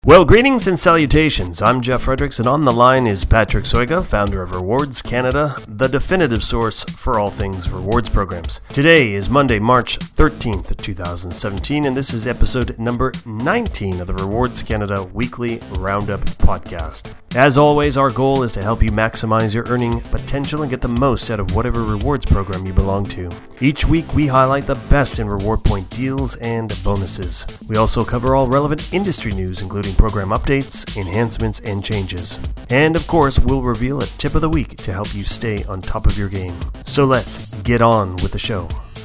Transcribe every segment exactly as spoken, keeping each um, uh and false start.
Well, greetings and salutations. I'm Jeff Fredericks, and on the line is Patrick Soiga, founder of Rewards Canada, the definitive source for all things rewards programs. Today is Monday, March thirteenth, twenty seventeen, and this is episode number nineteen of the Rewards Canada Weekly Roundup podcast. As always, our goal is to help you maximize your earning potential and get the most out of whatever rewards program you belong to. Each week, we highlight the best in reward point deals and bonuses. We also cover all relevant industry news, including program updates, enhancements, and changes. And of course, we'll reveal a tip of the week to help you stay on top of your game. So let's get on with the show.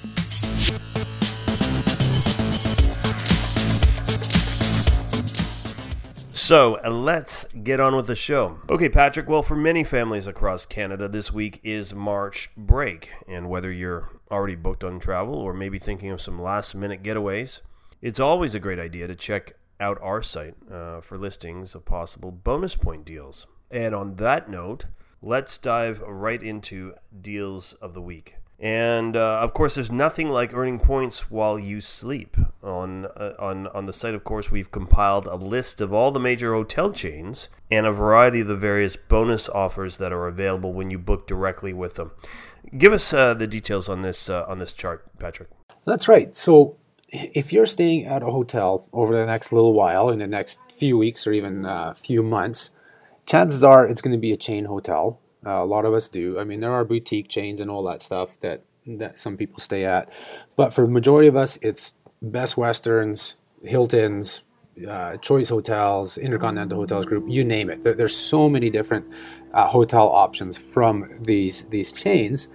So let's get on with the show. Okay, Patrick, well, for many families across Canada, this week is March break. And whether you're already booked on travel or maybe thinking of some last-minute getaways, it's always a great idea to check out our site uh, for listings of possible bonus point deals. And on that note, let's dive right into deals of the week. And uh, of course, there's nothing like earning points while you sleep. On uh, on on the site, of course, we've compiled a list of all the major hotel chains and a variety of the various bonus offers that are available when you book directly with them. Give us uh, the details on this uh, on this chart, Patrick. That's right. So if you're staying at a hotel over the next little while, in the next few weeks or even a uh, few months, chances are it's going to be a chain hotel. Uh, a lot of us do. I mean, there are boutique chains and all that stuff that, that some people stay at. But for the majority of us, it's Best Westerns, Hiltons, uh, Choice Hotels, Intercontinental Hotels Group, you name it. There, there's so many different uh, hotel options from these, these chains.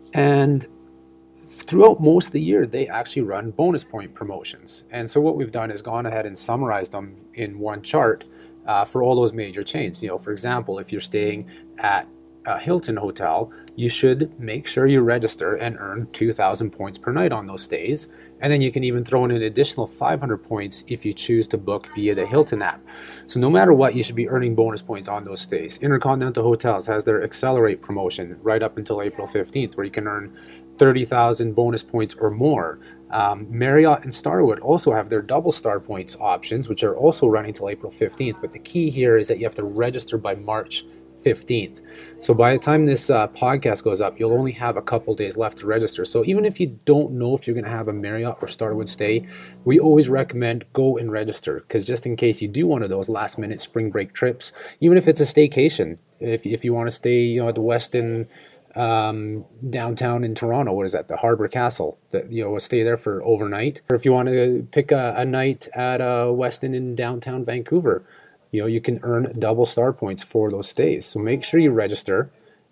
And throughout most of the year, they actually run bonus point promotions. And so what we've done is gone ahead and summarized them in one chart uh, for all those major chains. You know, for example, if you're staying at a Hilton hotel, you should make sure you register and earn two thousand points per night on those stays. And then you can even throw in an additional five hundred points if you choose to book via the Hilton app. So no matter what, you should be earning bonus points on those stays. Intercontinental Hotels has their Accelerate promotion right up until April fifteenth, where you can earn thirty thousand bonus points or more. Um, Marriott and Starwood also have their double star points options, which are also running till April fifteenth. But the key here is that you have to register by March fifteenth. So by the time this uh, podcast goes up, you'll only have a couple days left to register. So even if you don't know if you're going to have a Marriott or Starwood stay, we always recommend go and register, because just in case you do one of those last minute spring break trips, even if it's a staycation, if, if you want to stay, you know, at the Westin um, downtown in Toronto, what is that, the Harbor Castle, that, you know, stay there for overnight. Or if you want to pick a, a night at a Westin in downtown Vancouver, you know, you can earn double star points for those stays. So make sure you register,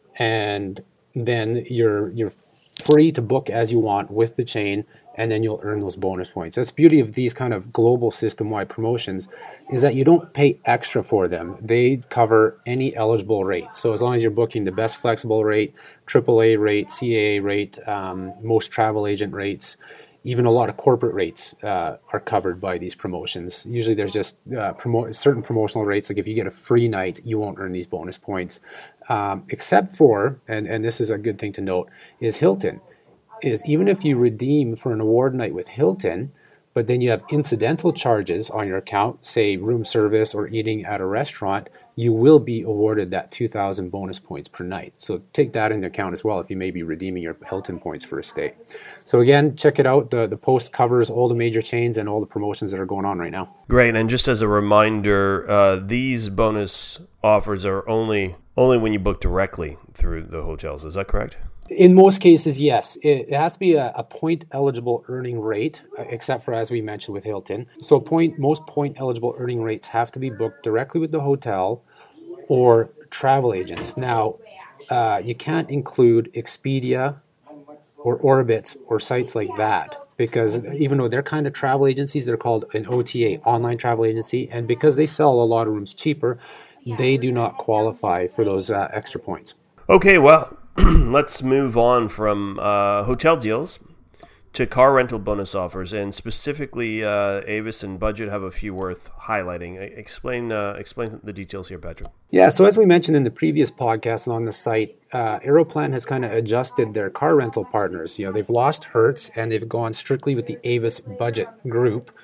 and then you're you're free to book as you want with the chain, and then you'll earn those bonus points. That's the beauty of these kind of global system-wide promotions, is that you don't pay extra for them. They cover any eligible rate. So as long as you're booking the best flexible rate, triple A rate, C A A rate, um, most travel agent rates, even a lot of corporate rates uh, are covered by these promotions. Usually there's just uh, promo- certain promotional rates, like if you get a free night, you won't earn these bonus points. Um, except for, and, and this is a good thing to note, is Hilton. Is even if you redeem for an award night with Hilton, but then you have incidental charges on your account, say room service or eating at a restaurant, you will be awarded that two thousand bonus points per night. So take that into account as well if you may be redeeming your Hilton points for a stay. So again, check it out. The, the post covers all the major chains and all the promotions that are going on right now. Great. And just as a reminder, uh, these bonus offers are only only when you book directly through the hotels. Is that correct? In most cases, yes. It, it has to be a, a point-eligible earning rate, except for, as we mentioned, with Hilton. So point most point-eligible earning rates have to be booked directly with the hotel or travel agents. Now, uh, you can't include Expedia or Orbitz or sites like that, because even though they're kind of travel agencies, they're called an O T A, online travel agency, and because they sell a lot of rooms cheaper, they do not qualify for those uh, extra points. Okay, well, let's move on from uh, hotel deals to car rental bonus offers, and specifically uh, Avis and Budget have a few worth highlighting. Explain uh, explain the details here, Patrick. Yeah, so as we mentioned in the previous podcast and on the site, uh, Aeroplan has kind of adjusted their car rental partners. You know, they've lost Hertz and they've gone strictly with the Avis Budget group.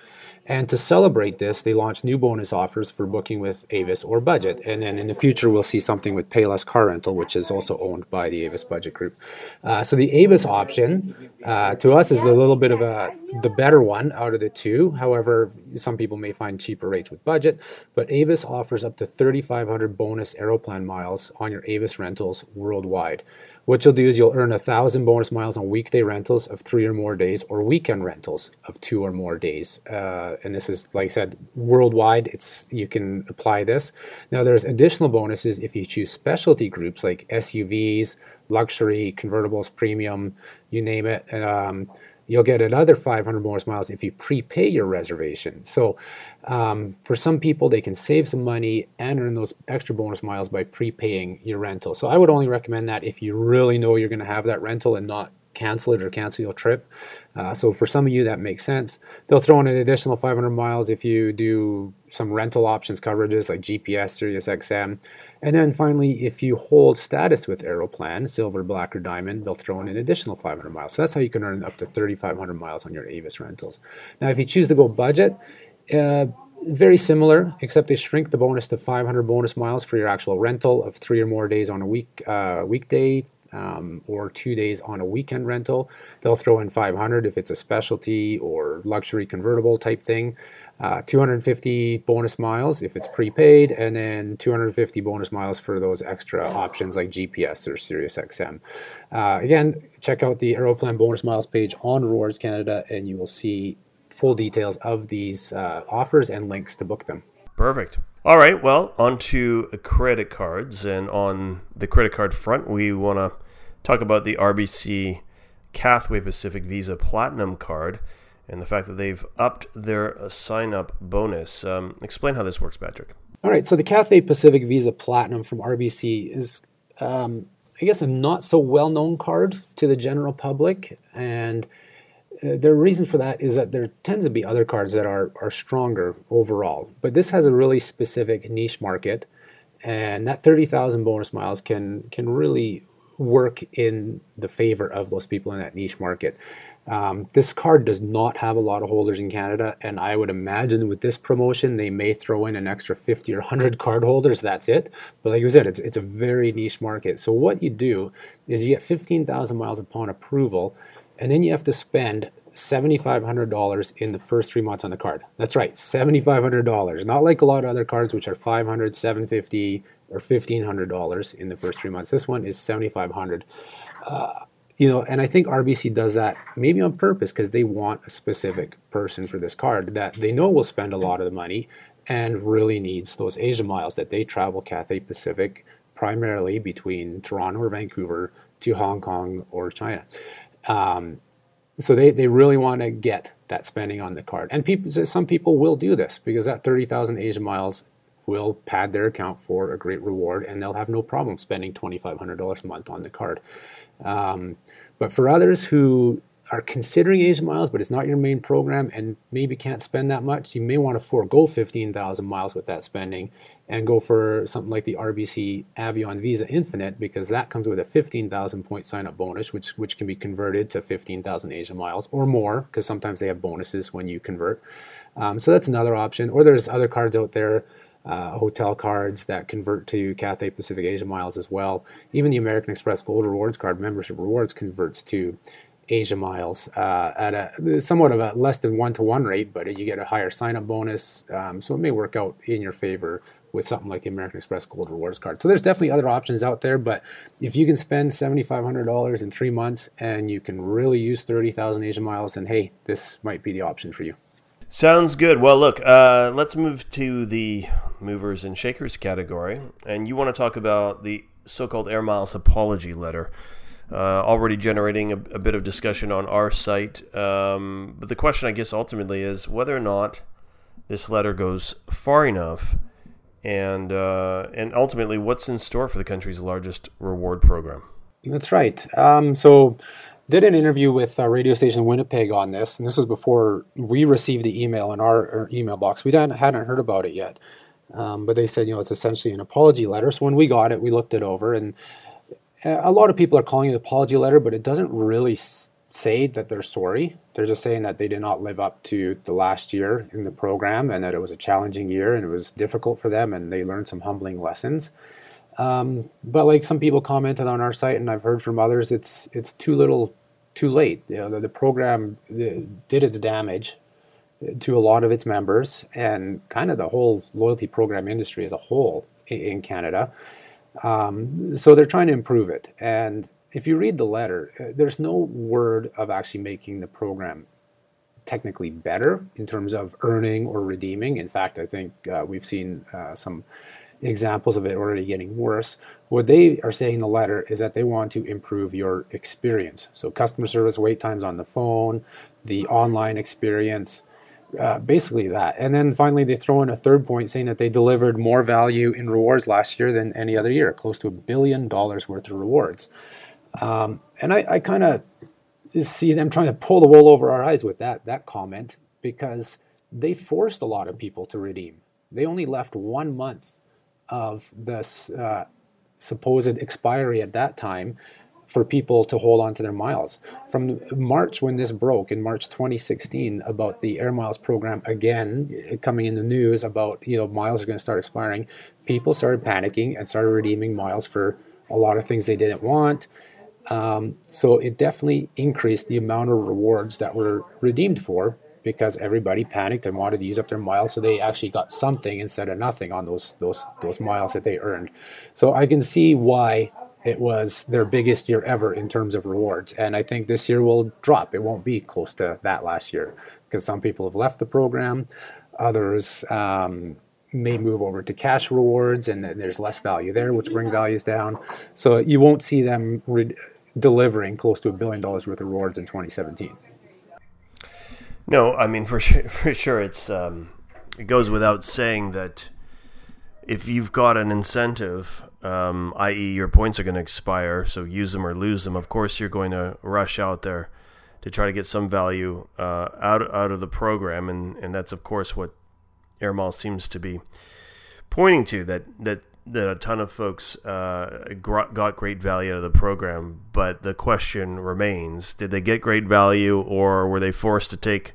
And to celebrate this, they launched new bonus offers for booking with Avis or Budget. And then in the future, we'll see something with Payless Car Rental, which is also owned by the Avis Budget Group. Uh, so the Avis option, uh, to us, is a little bit of a the better one out of the two. However, some people may find cheaper rates with Budget. But Avis offers up to thirty-five hundred bonus Aeroplan miles on your Avis rentals worldwide. What you'll do is you'll earn one thousand bonus miles on weekday rentals of three or more days or weekend rentals of two or more days. Uh, and this is, like I said, worldwide. It's you can apply this. Now, there's additional bonuses if you choose specialty groups like S U Vs, luxury, convertibles, premium, you name it. Um, You'll get another five hundred bonus miles if you prepay your reservation. So um, for some people, they can save some money and earn those extra bonus miles by prepaying your rental. So I would only recommend that if you really know you're going to have that rental and not cancel it or cancel your trip. Uh, so for some of you, that makes sense. They'll throw in an additional five hundred miles if you do some rental options coverages like G P S, Sirius X M. And then finally, if you hold status with Aeroplan, Silver, Black, or Diamond, they'll throw in an additional five hundred miles. So that's how you can earn up to thirty-five hundred miles on your Avis rentals. Now, if you choose to go budget, uh, very similar, except they shrink the bonus to five hundred bonus miles for your actual rental of three or more days on a week uh, weekday, um, or two days on a weekend rental. They'll throw in five hundred if it's a specialty or luxury convertible type thing. Uh, two hundred fifty bonus miles if it's prepaid, and then two hundred fifty bonus miles for those extra options like G P S or Sirius X M. Uh, again, check out the Aeroplan bonus miles page on Rewards Canada, and you will see full details of these uh, offers and links to book them. Perfect. All right, well, on to credit cards. And on the credit card front, we want to talk about the R B C Cathay Pacific Visa Platinum card and the fact that they've upped their sign-up bonus. Um, explain how this works, Patrick. All right, so the Cathay Pacific Visa Platinum from R B C is, um, I guess, a not-so-well-known card to the general public, and uh, the reason for that is that there tends to be other cards that are, are stronger overall, but this has a really specific niche market, and that thirty thousand bonus miles can can really work in the favor of those people in that niche market. Um, this card does not have a lot of holders in Canada, and I would imagine with this promotion, they may throw in an extra fifty or one hundred card holders. That's it. But like I said, it's, it's a very niche market. So what you do is you get fifteen thousand miles upon approval, and then you have to spend seven thousand five hundred dollars in the first three months on the card. That's right, seven thousand five hundred dollars. Not like a lot of other cards, which are five hundred dollars, seven hundred fifty dollars, or fifteen hundred dollars in the first three months. This one is seven thousand five hundred dollars. Uh, You know, and I think R B C does that maybe on purpose because they want a specific person for this card that they know will spend a lot of the money and really needs those Asia miles that they travel Cathay Pacific primarily between Toronto or Vancouver to Hong Kong or China. Um, so they, they really want to get that spending on the card. And people, some people will do this because that thirty thousand Asia miles will pad their account for a great reward, and they'll have no problem spending two thousand five hundred dollars a month on the card. Um, but for others who are considering Asia Miles, but it's not your main program and maybe can't spend that much, you may want to forego fifteen thousand miles with that spending and go for something like the R B C Avion Visa Infinite, because that comes with a fifteen thousand point sign-up bonus, which which can be converted to fifteen thousand Asia Miles or more, because sometimes they have bonuses when you convert. Um, so that's another option. Or there's other cards out there, Uh, hotel cards that convert to Cathay Pacific Asia Miles as well. Even the American Express Gold Rewards card, Membership Rewards, converts to Asia Miles uh, at a somewhat of a less than one-to-one rate, but you get a higher sign-up bonus, um, so it may work out in your favor with something like the American Express Gold Rewards card. So there's definitely other options out there, but if you can spend seven thousand five hundred dollars in three months and you can really use thirty thousand Asia Miles, then hey, this might be the option for you. Sounds good. Well, look, uh, let's move to the movers and shakers category. And you want to talk about the so-called Air Miles apology letter, uh, already generating a, a bit of discussion on our site. Um, but the question, I guess, ultimately is whether or not this letter goes far enough, and uh, and ultimately what's in store for the country's largest reward program. That's right. Um, so... Did an interview with a radio station Winnipeg on this, and this was before we received the email in our, our email box. We hadn't, hadn't heard about it yet, um, but they said, you know, it's essentially an apology letter. So when we got it, we looked it over, and a lot of people are calling it an apology letter, but it doesn't really say that they're sorry. They're just saying that they did not live up to the last year in the program and that it was a challenging year and it was difficult for them and they learned some humbling lessons. Um, but like some people commented on our site, and I've heard from others, it's it's too little, too late. You know, the, the program did its damage to a lot of its members and kind of the whole loyalty program industry as a whole in Canada. Um, so they're trying to improve it. And if you read the letter, there's no word of actually making the program technically better in terms of earning or redeeming. In fact, I think uh, we've seen uh, some examples of it already getting worse. What they are saying in the letter is that they want to improve your experience. So customer service, wait times on the phone, the online experience, uh, basically that. And then finally they throw in a third point saying that they delivered more value in rewards last year than any other year, close to a billion dollars worth of rewards. Um, and I, I kind of see them trying to pull the wool over our eyes with that, that comment, because they forced a lot of people to redeem. They only left one month of this uh, supposed expiry at that time for people to hold on to their miles. From March, when this broke in March twenty sixteen about the Air Miles program again coming in the news about, you know, miles are going to start expiring, people started panicking and started redeeming miles for a lot of things they didn't want. Um, so it definitely increased the amount of rewards that were redeemed for, because everybody panicked and wanted to use up their miles, so they actually got something instead of nothing on those those those miles that they earned. So I can see why it was their biggest year ever in terms of rewards, and I think this year will drop. It won't be close to that last year because some people have left the program, others um, may move over to cash rewards, and there's less value there, which bring values down. So you won't see them re- delivering close to a billion dollars worth of rewards in twenty seventeen. No, I mean, for sure, for sure it's um, it goes without saying that if you've got an incentive, um, that is your points are going to expire, so use them or lose them, of course you're going to rush out there to try to get some value uh, out, out of the program, and, and that's, of course, what Air Miles seems to be pointing to, that, that, that a ton of folks uh, got great value out of the program, but the question remains, did they get great value, or were they forced to take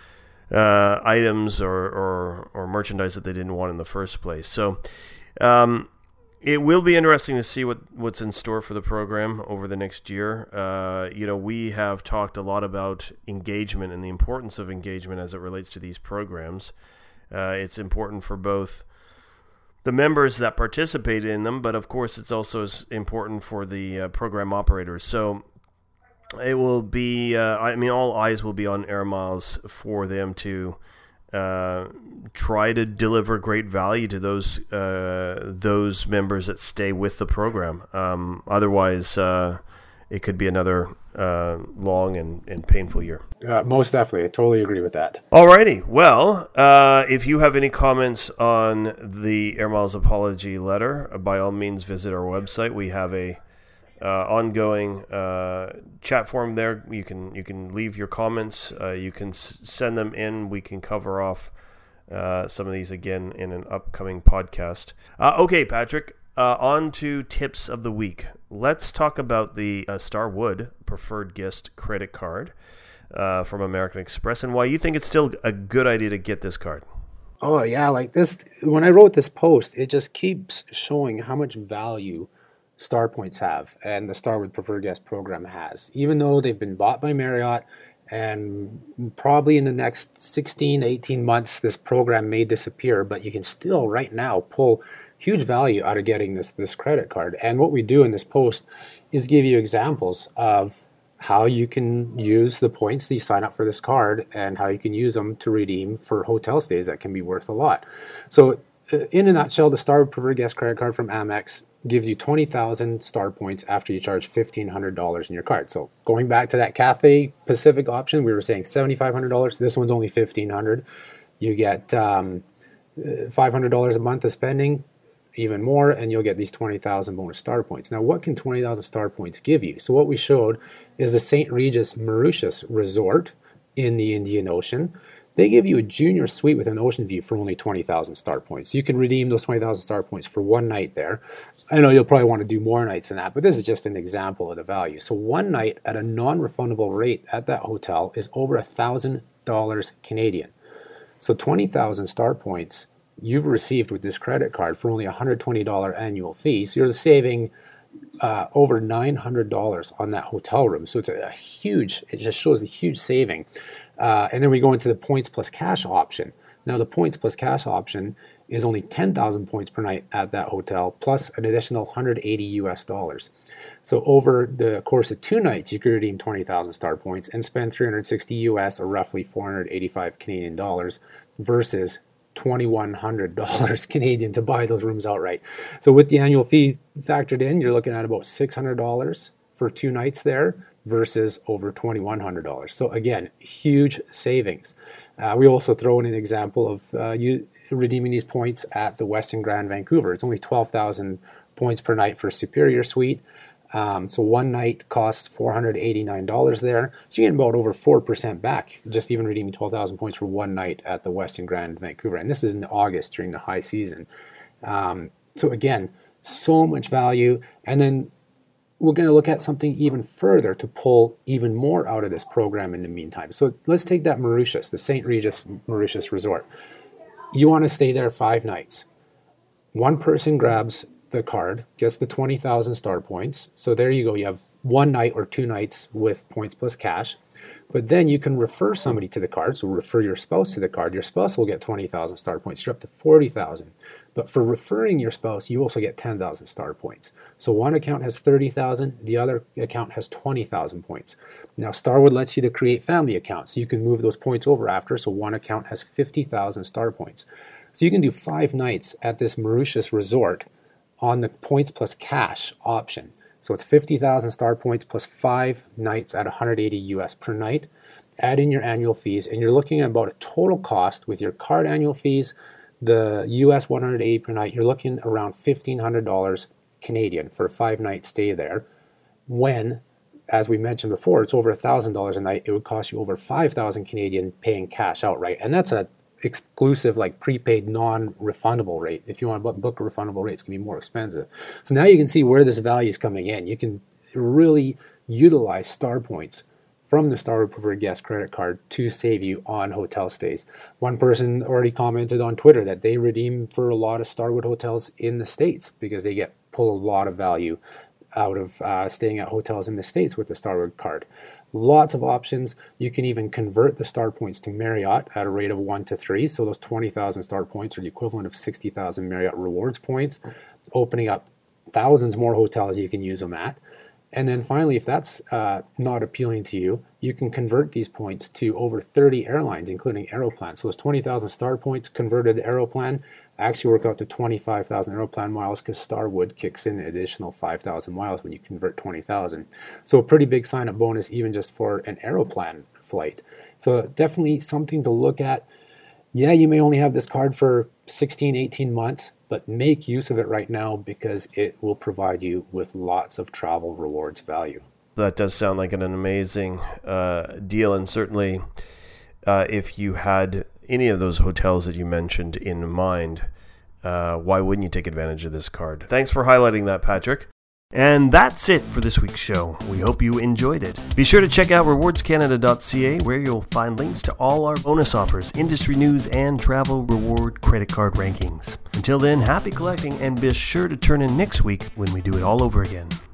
uh, items or, or, or merchandise that they didn't want in the first place? So um, it will be interesting to see what, what's in store for the program over the next year. Uh, you know, we have talked a lot about engagement and the importance of engagement as it relates to these programs. Uh, it's important for both the members that participate in them, but of course it's also important for the uh, program operators. So it will be, uh, I mean, all eyes will be on Air Miles for them to uh, try to deliver great value to those uh, those members that stay with the program. Um, otherwise, uh, it could be another uh, long and, and painful year. Uh, most definitely. I totally agree with that. Alrighty. Well, uh, if you have any comments on the Air Miles apology letter, by all means visit our website. We have a uh, ongoing uh, chat forum there. You can you can leave your comments. Uh, you can s- send them in. We can cover off uh, some of these again in an upcoming podcast. Uh, okay, Patrick. Uh, on to tips of the week. Let's talk about the uh, Starwood Preferred Guest credit card uh, from American Express, and why you think it's still a good idea to get this card. Oh yeah, like this, when I wrote this post, it just keeps showing how much value Star Points have and the Starwood Preferred Guest program has. Even though they've been bought by Marriott, and probably in the next sixteen, eighteen months, this program may disappear, but you can still right now pull huge value out of getting this this credit card. And what we do in this post is give you examples of how you can use the points that you sign up for this card and how you can use them to redeem for hotel stays that can be worth a lot. So in a nutshell, the Starwood Preferred Guest credit card from Amex gives you twenty thousand star points after you charge fifteen hundred dollars in your card. So going back to that Cathay Pacific option, we were saying seven thousand five hundred dollars. This one's only fifteen hundred dollars. You get um, five hundred dollars a month of spending, even more, and you'll get these twenty thousand bonus star points. Now, what can twenty thousand star points give you? So what we showed is the Saint Regis Mauritius Resort in the Indian Ocean. They give you a junior suite with an ocean view for only twenty thousand star points. You can redeem those twenty thousand star points for one night there. I know you'll probably want to do more nights than that, but this is just an example of the value. So one night at a non-refundable rate at that hotel is over one thousand dollars Canadian. So twenty thousand star points you've received with this credit card for only one hundred twenty dollars annual fee. So you're saving uh, over nine hundred dollars on that hotel room. So it's a, a huge, it just shows the huge saving. Uh, and then we go into the points plus cash option. Now the points plus cash option is only ten thousand points per night at that hotel, plus an additional one hundred eighty U S dollars. So over the course of two nights, you could redeem twenty thousand star points and spend three hundred sixty U S, or roughly four hundred eighty-five Canadian dollars, versus twenty-one hundred dollars Canadian to buy those rooms outright. So with the annual fee factored in, you're looking at about six hundred dollars for two nights there versus over twenty-one hundred dollars. So again, huge savings. Uh, we also throw in an example of uh, you redeeming these points at the Westin Grand Vancouver. It's only twelve thousand points per night for Superior Suite. Um, so one night costs four hundred eighty-nine dollars there. So you get about over four percent back, just even redeeming twelve thousand points for one night at the Westin Grand Vancouver. And this is in August during the high season. Um, so again, so much value. And then we're going to look at something even further to pull even more out of this program in the meantime. So let's take that Mauritius, the Saint Regis Mauritius Resort. You want to stay there five nights. One person grabs the card, gets the twenty thousand star points. So there you go. You have one night or two nights with points plus cash. But then you can refer somebody to the card. So refer your spouse to the card. Your spouse will get twenty thousand star points. You're up to forty thousand. But for referring your spouse, you also get ten thousand star points. So one account has thirty thousand. The other account has twenty thousand points. Now Starwood lets you to create family accounts. So you can move those points over after. So one account has fifty thousand star points. So you can do five nights at this Mauritius resort on the points plus cash option. So it's fifty thousand star points plus five nights at one hundred eighty U S per night. Add in your annual fees, and you're looking at about a total cost with your card annual fees, the U S one hundred eighty per night, you're looking around fifteen hundred dollars Canadian for a five night stay there. When, as we mentioned before, it's over one thousand dollars a night, it would cost you over five thousand Canadian paying cash outright. And that's a exclusive, like prepaid, non-refundable rate. If you want to book a refundable rate, it's going to be more expensive. So now you can see where this value is coming in. You can really utilize star points from the Starwood Preferred Guest credit card to save you on hotel stays. One person already commented on Twitter that they redeem for a lot of Starwood hotels in the States because they get pull a lot of value out of uh, staying at hotels in the States with the Starwood card. Lots of options. You can even convert the star points to Marriott at a rate of one to three. So those twenty thousand star points are the equivalent of sixty thousand Marriott Rewards points, opening up thousands more hotels you can use them at. And then finally, if that's uh, not appealing to you, you can convert these points to over thirty airlines, including Aeroplan. So those twenty thousand star points converted to Aeroplan actually work out to twenty-five thousand Aeroplan miles, because Starwood kicks in an additional five thousand miles when you convert twenty thousand. So a pretty big sign-up bonus even just for an Aeroplan flight. So definitely something to look at. Yeah, you may only have this card for sixteen, eighteen months, but make use of it right now because it will provide you with lots of travel rewards value. That does sound like an amazing uh, deal, and certainly uh, if you had any of those hotels that you mentioned in mind, uh, why wouldn't you take advantage of this card? Thanks for highlighting that, Patrick. And that's it for this week's show. We hope you enjoyed it. Be sure to check out rewards canada dot c a, where you'll find links to all our bonus offers, industry news, and travel reward credit card rankings. Until then, happy collecting, and be sure to turn in next week when we do it all over again.